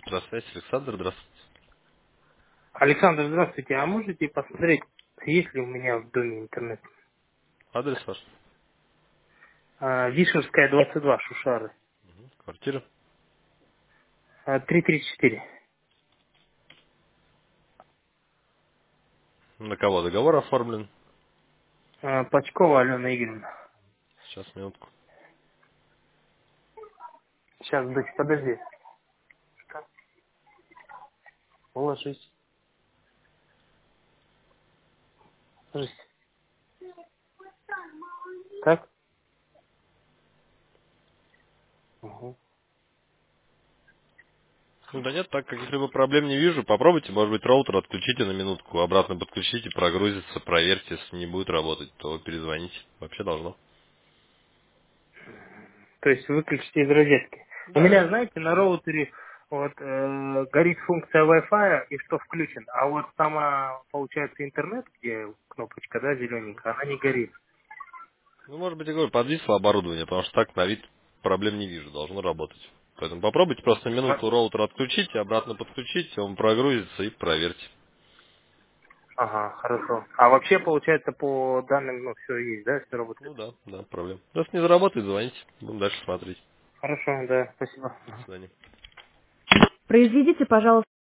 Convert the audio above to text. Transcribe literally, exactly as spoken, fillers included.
Здравствуйте, Александр, здравствуйте. Александр, здравствуйте. А можете посмотреть, есть ли у меня в доме интернет? Адрес ваш? А, Вишенская, двадцать два, Шушары. Квартира? А, три тридцать четыре. На кого договор оформлен? А, Пачкова Алена Игоревна. Сейчас, минутку. Сейчас, дочь, подожди. Уложись. Ложись. Так? Угу. Ну да нет, так каких-либо проблем не вижу. Попробуйте, может быть, роутер отключите на минутку, обратно подключите, прогрузится, проверьте. Если не будет работать, то перезвоните. Вообще должно. То есть выключите из розетки. У Да, меня, да. знаете, на роутере вот э, горит функция Wi-Fi и что включен, а вот сама, получается, интернет, где кнопочка, да, зелененькая, она не горит. Ну, может быть, я говорю, подвисло оборудование, потому что так на вид проблем не вижу, должно работать. Поэтому попробуйте просто А- минуту роутер отключите, обратно подключите, он прогрузится и проверьте. Ага, хорошо. А вообще, получается, по данным, ну, все есть, да, все работает? Ну да, да, проблем. Если не заработает, звоните, будем дальше смотреть. Хорошо, да, спасибо. До свидания. Произведите, пожалуйста.